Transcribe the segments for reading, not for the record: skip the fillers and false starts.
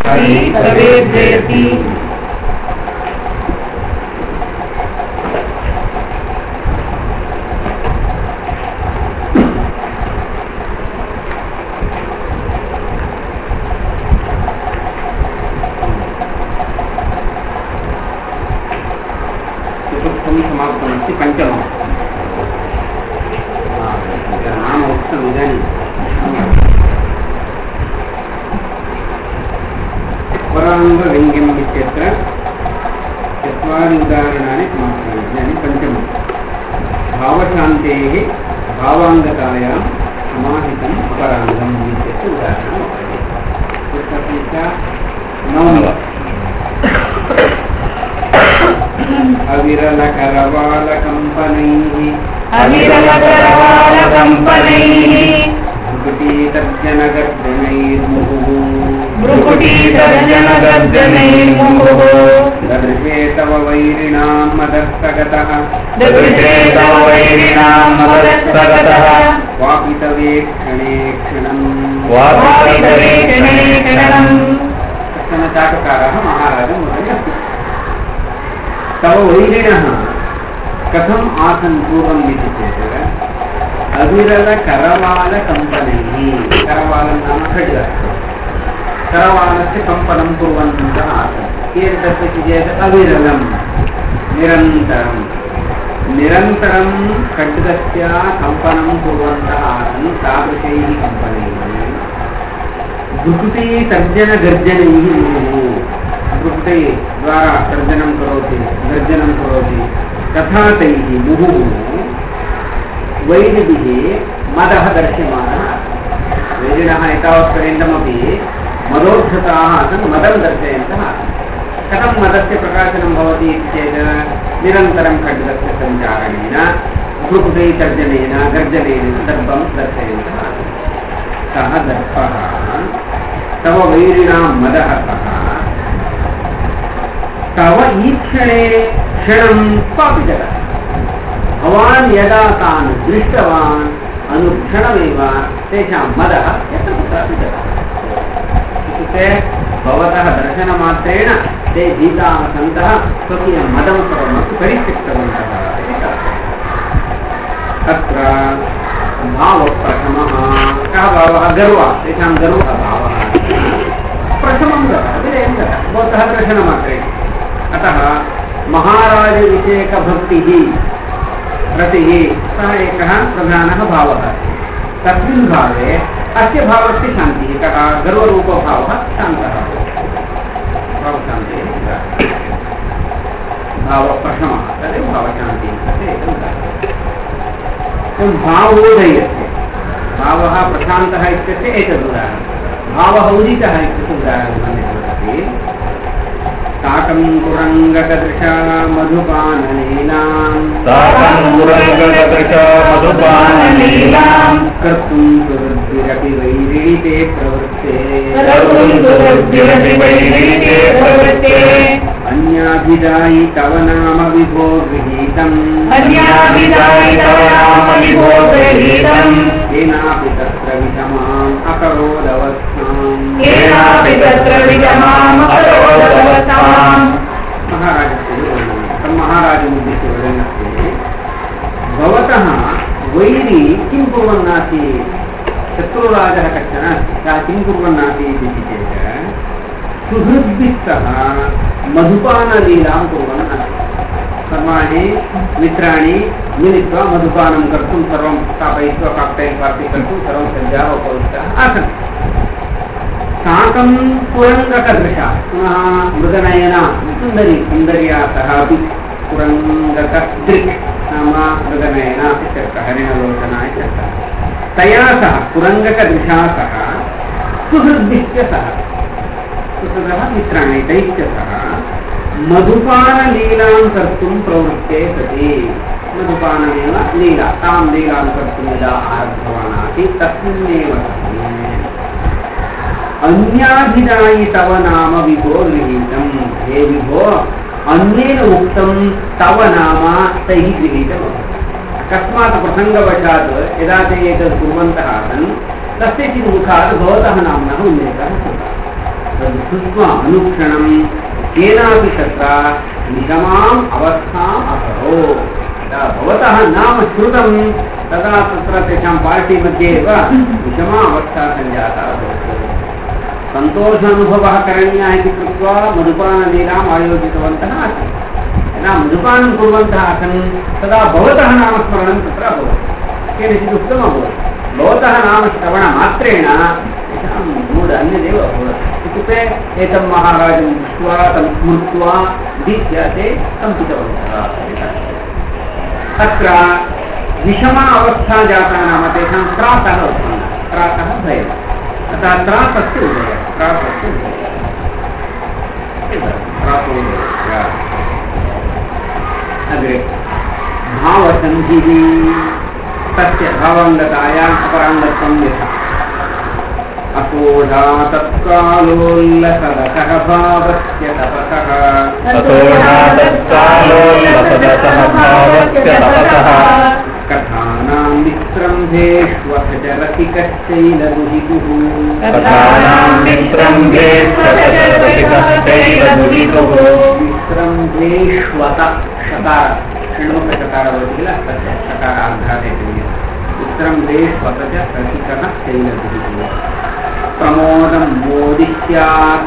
तवेद्यति। समाप्तमस्ति पंचमः नाम उक्तम् इदानीं पराङ्गव्यङ्ग्यम् इत्यत्र चत्वारि उदाहरणानि समाप्तानि। इदानीं पञ्चमं भावशान्तेः भावाङ्गतायां समाहितम् अपराङ्गम् इत्यस्य उदाहरणं वर्तते। नवमी अविरलकरवालकम्पनैः भ्रुकुटीतर्जनगर्जनैर्मुहुः ददृशे तव वैरिणां मदस्तगतः क्वापि तवेक्षणे क्षणम्। कश्चन चाटुकारः महाराजं वदति तव वैरिणः कथम् आसन् पूर्वम् इति चेत् अविरलकरवालकम्पनैः, करवालं नाम खड्गः, करवालस्य कम्पनं कुर्वन्तः आसन्। कीदृशम् इति चेत् अविरलं निरन्तरं खड्गस्य कम्पनं कुर्वन्तः आसन्। तादृशैः कम्पनैः भ्रुकुटीतर्जनगर्जनैः भ्रुकुटै द्वारा तर्जनं करोति, गर्जनं करोति, तथा तैः मुहुः वैरिभिः मदः दर्श्यमानः। वैरिणः एतावत्पर्यन्तमपि मदोद्धताः आसन्, मदं दर्शयन्तः आसन्। कथं मदस्य प्रकाशनं भवति इति चेत् निरन्तरं खड्गस्य सञ्चारणेन, भ्रुकुटै तर्जनेन, गर्जनेन दर्पं दर्शयन्तः आसन्। सः दर्पः तव वैरिणां मदः सः तव ईक्षणे क्षणं क्वापि जगत्। भवान् यदा तान् दृष्टवान् अनुक्षणमेव तेषां मदः यत्र कुत्रापि जगत्। इत्युक्ते भवतः दर्शनमात्रेण ते भीताः सन्तः स्वकीयं मदं सर्वमपि परित्यक्तवन्तः इति तत्र भावप्रथमः कः भावः? गर्वः। तेषां गर्वः भावः प्रथमं गतः, विनयं गतः भवतः दर्शनमात्रेण। अतः महाराजविषयकभक्तिः रतिः सः एकः प्रधानः भावः। तस्मिन् भावे अस्य भावस्य शान्तिः कः? गर्वरूपभावः शान्तः भावशान्तिः भावप्रथमः, तदेव भावशान्तिः एकं भावोदयस्य। भावः प्रशान्तः इत्यस्य एतदुदाहरणं। भावः उदितः इत्यस्य उदाहरणं भवति। ताकं कुरङ्गकदृशा मधुपानलीलां कर्तुं सुहृद्भिरपि वैरिणीते प्रवृत्ते अन्याभिदायि तव नाम विभो गृहीतम् केनापि तत्र विषमाम् अकरोदवस्थाम्। महाराजमुद्दिश्य वदन्नस्ति भवतः वैरी किं कुर्वन्नासीत्? शत्रुराजः कश्चन अस्ति, सः किं कुर्वन्नासीत् इति चेत् सुहृद्भिः सह मधुपानलीलां कुर्वन् अस्ति। सर्वाणि मित्राणि मिलित्वा मधुपानं कर्तुं सर्वं स्थापयित्वा काक्टैल् पार्टी कर्तुं सर्वं सज्जाः उपविष्टाः आसन्। साकं कुरङ्गकदृशा, पुनः मृगनयना सुन्दर्या सह अपि कुरङ्गकदृक् नाम मृगनयना इत्यर्थः, हरिणलोचना इत्यर्थः। तया सह कुरङ्गकदृशा सह सुहृद्भिश्च सह, सुहृदः मित्राणि तैश्च सह मधुपानलीलां कर्तुं प्रवृत्ते सति। मधुपानमेव लीला, तां लीलां कर्तुं यदा आरब्धवान् आसीत् तस्मिन्नेव अन्याभिदायि तव नाम विभो गृहीतम्। हे विभो, अन्येन उक्तं तव नाम तैः गृहीतम्। अकस्मात् प्रसङ्गवशात् यदा ते एतत् कुर्वन्तः आसन् तस्यचित् मुखात् भवतः नाम्नः उल्लेखः कृतः। तद् श्रुत्वा अनुक्षणं केनापि तत्र निगमाम् अवस्थाम् अकरोत्। यदा भवतः नाम श्रुतं तदा तत्र तेषां पार्टी मध्ये एव विषमा अवस्था सञ्जाता भवति। सन्तोषानुभवः करणीयः इति कृत्वा मधुपानलीलाम् आयोजितवन्तः आसन्। यदा मधुपानं कुर्वन्तः आसन् तदा भवतः नामस्मरणं तत्र अभवत्। केनचित् उक्तम् अभवत्, भवतः नाम श्रवणमात्रेण तेषां मूड अन्यदेव अभवत्। इत्युक्ते एतं महाराजं दृष्ट्वा तं स्मृत्वा विद्या ते कम्पितवन्तः। तत्र विषमा अवस्था जाता नाम तेषां त्रासः उत्पन्नः, त्रासः भयः। अतः त्रासस्य उदयः, त्रासस्य उदयः। अग्रे भावसन्धिः तस्य भावाङ्गतायाम् अपराङ्गत्वं यथा अपोढा तत्कालोल्लसदसः भावस्य तपसः कथानां विस्रम्भेष्वथ च रसिकश्चैलदुहितुः विस्रम्भेष्वत शकार षण्मुखशकार भवति किल, तस्य शकारार्धात् विस्रम्भेष्वत च रसिकः शैलदुहितुः प्रमोदं मोदिष्यात्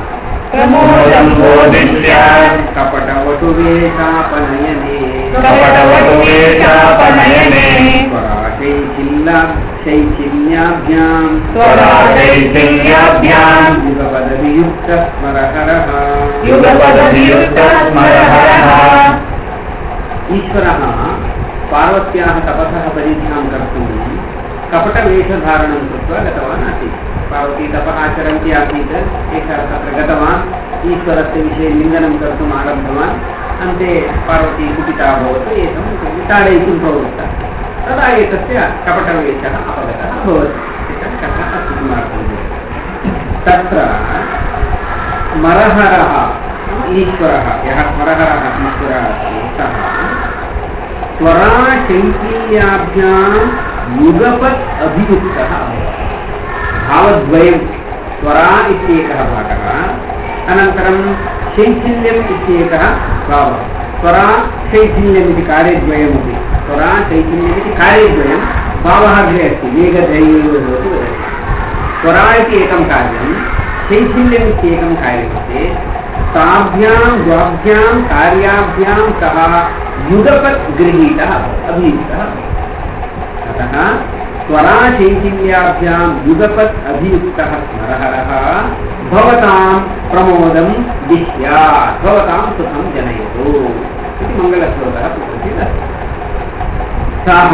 कपटवटुवेशापनयने शैथिल्याभ्यां युगपदवियुक्तस्मरहरः। ईश्वरः पार्वत्याः तपसः परिध्यां कर्तुं कपटवेषधारणं कृत्वा गतवान् आसीत्। पार्वती तपः आचरन्ती आसीत्, एषः तत्र गतवान्, ईश्वरस्य विषये निन्दनं कर्तुम् आरब्धवान्। अन्ते पार्वती कुपिता अभवत्, एतं ताडयितुं प्रवृत्तः। तदा एतस्य कपटवेषः अपगतः अभवत्। एतत् कथा अस्ति किमर्थं तत्र स्मरहरः ईश्वरः, यः स्मरहरः ईश्वरः अस्ति सः स्वराशैथिल्याभ्यां युगपत् अभियुक्तः अभवत्। भावद्वयं स्वरा इत्येकः भागः, अनन्तरं शैथिल्यम् इत्येकः भावः। स्वरा शैथिल्यम् इति कार्यद्वयमपि, स्वरा शैथिल्यम् इति कार्यद्वयं, भावः अग्रे अस्ति, वेगधैर्यो भवति वदति। स्वरा इति एकं कार्यं, शैथिल्यम् इत्येकं कार्यमस्ति। ताभ्यां द्वाभ्यां कार्याभ्यां सः युगपत् गृहीतः अभियुक्तः। अतः स्वराशैथिल्याभ्यां युगपत् अभियुक्तः स्मरहरः भवतां प्रमोदं दिश्यात्, भवतां सुखं जनयतु इति मङ्गलश्लोकः उपस्थितः अस्ति। सः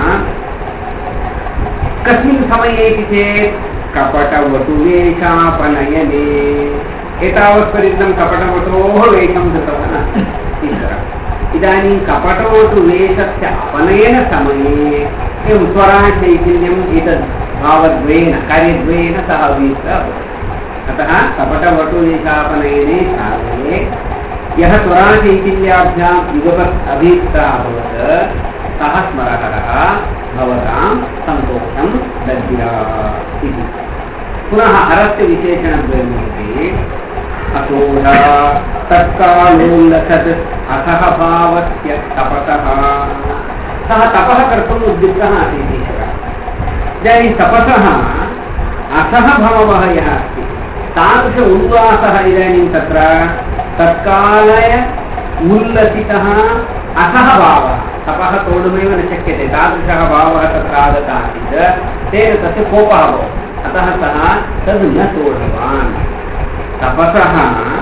कस्मिन् समये इति चेत् कपटवटुवेषापनयने। एतावत्पर्यन्तं कपटवटोः वेषं कृतवान् ईश्वरः। इदानीं कपटवटुवेषस्य अपनयन समये एवं स्वराशैथिल्यम् एतद् भावद्वयेन कार्यद्वयेन सह अभियुक्तः भवति। अतः कपटवटुवेषापनयने काले यः स्वराशैथिल्याभ्यां युगपत् अभियुक्तः अभवत् सः स्मरहरः भवतां सन्तोषं दद्यात् इति। पुनः हरस्य विशेषणद्वयं भवति। अपोढा तत्कालोल्लसत् अथः भावस्य तपसः। सः तपः कर्तुम् उद्युक्तः आसीत् ईश्वरः। इदानीं तपसः अथः भावः यः अस्ति तादृश उल्लासः इदानीं तत्र तत्कालय उल्लसितः अथः भावः, तपः तोडुमेव न शक्यते, तादृशः भावः तत्र आगतः आसीत्। तेन तस्य कोपः अभवत्, अतः सः तद् न सोढवान्। तपसः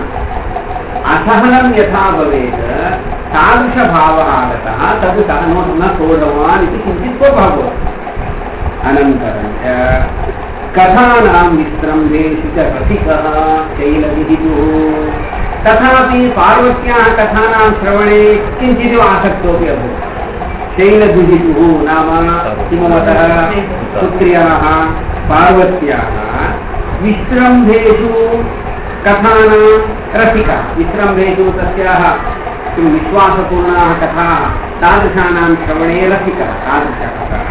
असहनं यथा भवेत् तादृशभावः आगतः, तद् सः न सोढवान् इति किञ्चित् कोपः भवति। अनन्तरं च कथानां विस्रम्भेषु च रसिकः शैलविहितुः। तथापि पार्वत्याः कथानां श्रवणे किञ्चित् आसक्तोऽपि अभवत्। शैलविहितुः नाम किमवतः पुत्र्याः पार्वत्याः विस्रम्भेषु कथानां रसिकः। विस्रम्भेषु तस्याः किं विश्वासपूर्णाः कथाः तादृशानां श्रवणे रसिकः। तादृशः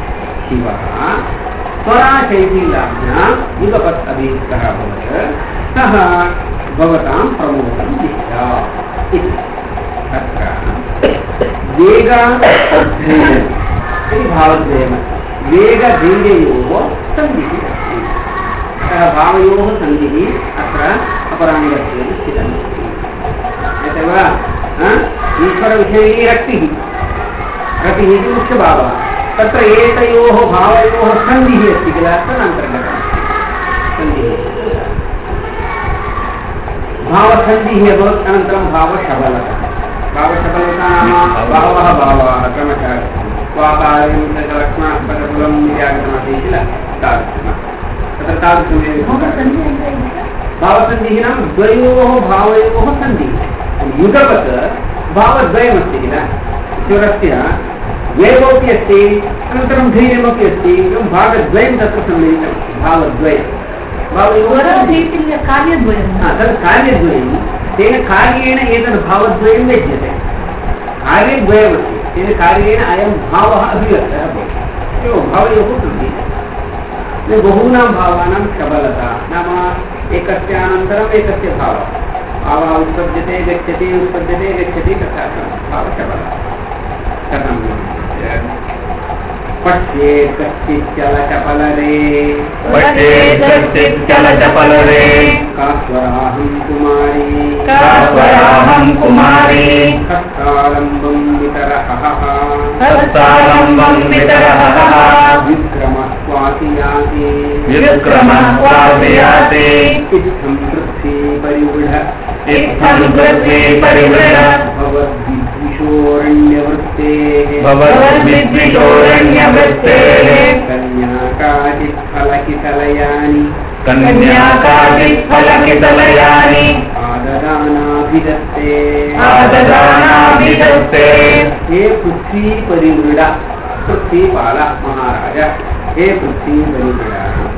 शिवः स्वराशैथिल्याभ्यां युगपत् अभियुक्तः अभवत्। सः भवतां प्रमोदं जिह्यात् इति। तत्र वेगधैर्यं भावद्वयमस्ति। वेगधैर्ययोः सन्धिः अस्ति। अतः भावयोः सन्धिः अत्र अपराङ्गत्वेन स्थितमस्ति। यतः वा ईश्वरविषये रक्तिः इति मुख्यभावः। तत्र एतयोः भावयोः सन्धिः अस्ति किल, तदन्तर्गतः सन्धिः। भावसन्धिः अभवत्, अनन्तरं भावशबलता। भावशबलता नाम बहवः भावाः क्रमशः स्वाकार्यं लक्ष्मणपदकुलम् इत्यागतमस्ति किल, तादृशः। तत्र तादृशमेव भावसन्धिः नाम द्वयोः भावयोः सन्धिः। युगपत् भावद्वयमस्ति किल, ईश्वरस्य वेगोऽपि अस्ति, अनन्तरं धैर्यमपि अस्ति, एवं भागद्वयं तत्र सम्मिलितमस्ति। भावद्वयं कार्यद्वयं तद् कार्यद्वयं, तेन कार्येण एतद् भावद्वयं वेद्यते। कार्यद्वयमस्ति, तेन कार्येण अयं भावः अभिव्यक्तः भवति। एवं भावयोः सन्धिः। बहूनां भावानां शबलता नाम एकस्य अनन्तरम् एकस्य भावः। भावः उत्पद्यते गच्छति, उत्पद्यते गच्छति, तथा भावशबलता। कथं पश्येत् कश्चित् चलचपलरे, कास्वराहं कुमारी, हस्तालम्बं वितरः, विक्रमः स्वासियाति, इत्थं पृथ्वी परिवृढ, भवद्विद्विषोरण्यवृत्तेः, कन्याकाचित्फलकितलयानि, आददानाभिदत्ते। हे पृथ्वी परिवृढ, पृथ्वीपाल महाराज, हे पृथ्वी परिवृढ,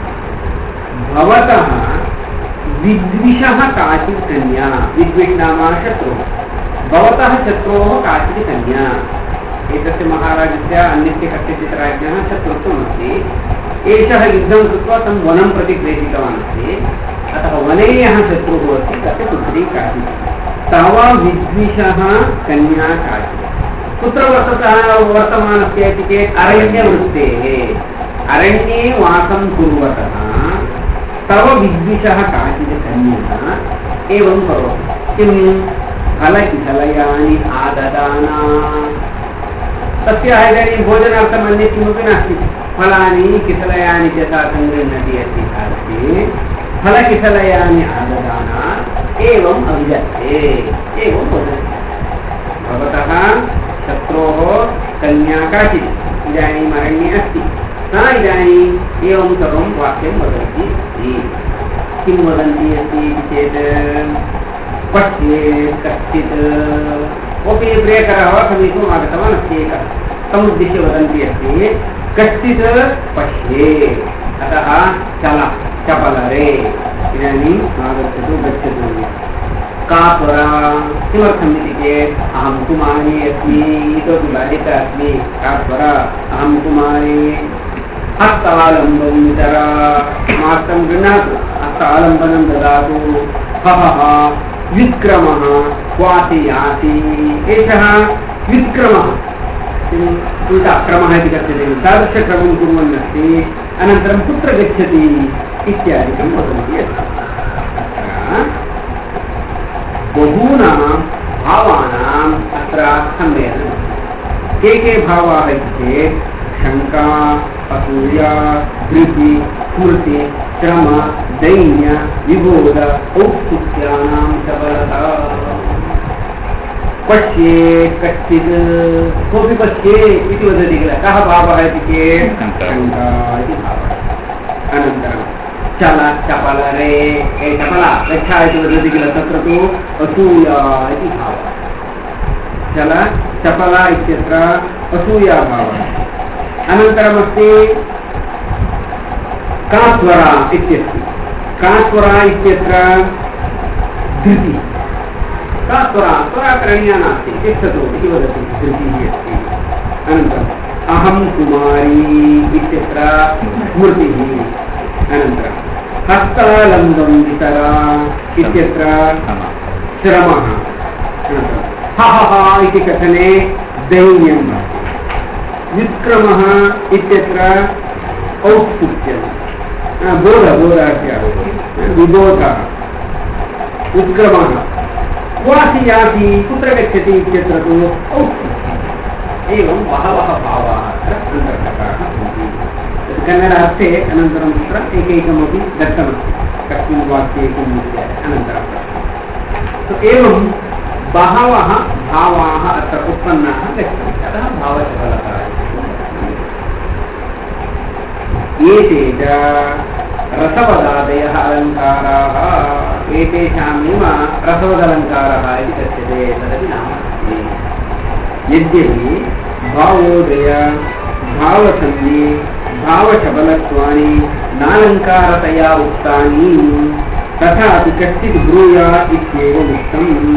भवतः विद्विषः काचित् कन्या, विद्विष नाम शत्रुः, भवतः शत्रोः काचित् कन्या। एतस्य महाराजस्य अन्यस्य कस्यचित् राज्ञः शत्रुत्वमस्ति। एषः युद्धं कृत्वा तं वनं प्रति प्रेषितवान् अस्ति। अतः वने यः शत्रुः अस्ति तस्य पुत्री काचित्, तव विद्विषः कन्या काचित्। कुत्र वर्तमानस्य इति चेत् अरण्यवृत्तेः, अरण्ये वासं कुर्वतः तव विद्विषः काचित् कन्या एवं करोति। किं फलकिफलयानि आददाना, तस्याः इदानीं भोजनार्थम् अन्यत् किमपि नास्ति। फलानि किफलयानि च सा सङ्गृह्णति अस्ति, फलकिफलयानि आददाना एवम् अभिदत्ते, एवं वदति। भवतः शत्रोः कन्या काचित् इदानीम् अरण्ये अस्ति, सा इदानीम् एवं सर्वं वाक्यं वदन्ति अस्ति। किं वदन्ति अस्ति इति चेत् पश्येत् कश्चित्, कोऽपि प्रियकरः वा समीपम् आगतवान् अस्ति एकः, तमुद्दिश्य वदन्ति अस्ति कश्चित् पश्येत्, अतः चपलरे, इदानीम् आगच्छतु गच्छतु। कापुरा, किमर्थम् इति चेत् अहं कुमारी अस्मि, इतोपि बालिका अस्मि, कापुरा अहं कुमारी। हस्तालम्बं वितर, मास्तं गृह्णातु, हस्तालम्बनं ददातु। हहः विक्रमः क्वासि याति, एषः विक्रमः, क्रमः इति कथ्यते, तादृशक्रमं कुर्वन् अस्ति। अनन्तरं कुत्र गच्छति इत्यादिकं वदन्ति अस्ति। बहूनां भावानाम् अत्र सम्मेलनम्। के भावाः इति चेत् शङ्का, असूया, धृति, स्मृति, श्रम, दैन्य, विबोध, औत्सुक्यानां सबलता। पश्येत् कश्चित्, कोऽपि पश्येत् इति वदति किल, कः भावः इति चेत् शङ्का इति भावः। अनन्तरं चल चपलरे, हे चपला गच्छ इति वदति किल, तत्र तु असूया इति भावः। चल चपला इत्यत्र असूया भावः। अनन्तरमस्ति कास्वरा इत्यस्ति, कास्वरा इत्यत्र धृति, कास्वरा स्वरा करणीया नास्ति, तिष्ठतु इति वदति, धृतिः अस्ति। अनन्तरम् अहं कुमारी इत्यत्र स्मृतिः। अनन्तरं हस्तालम्बं वितरा इत्यत्र श्रमः, हहः इति कथने दैन्यं, व्युत्क्रमः इत्यत्र औत्सुक्यं, बोधस्य विबोधः, उत्क्रमः वासि याति कुत्र गच्छति इत्यत्र तु औत्सुक्यम्। एवं बहवः भावाः अत्र अन्तर्गताः सन्ति। कन्नड अर्थे अनन्तरं तत्र एकैकमपि दत्तमस्ति, कस्मिन् वाक्ये किम् इत्यादि अनन्तरं। एवं बहवः भावाः अत्र उत्पन्नाः गच्छन्ति, अतः भावचपलता। एते च रसवदादयः अलङ्काराः, एतेषामेव रसवदलङ्कारः इति कथ्यते, तदपि नाम अस्ति। यद्यपि भावोदय, भावसन्धि, भावशबलत्वानि नालङ्कारतया उक्तानि, तथापि कश्चित् ब्रूयात् इत्येव उक्तम्।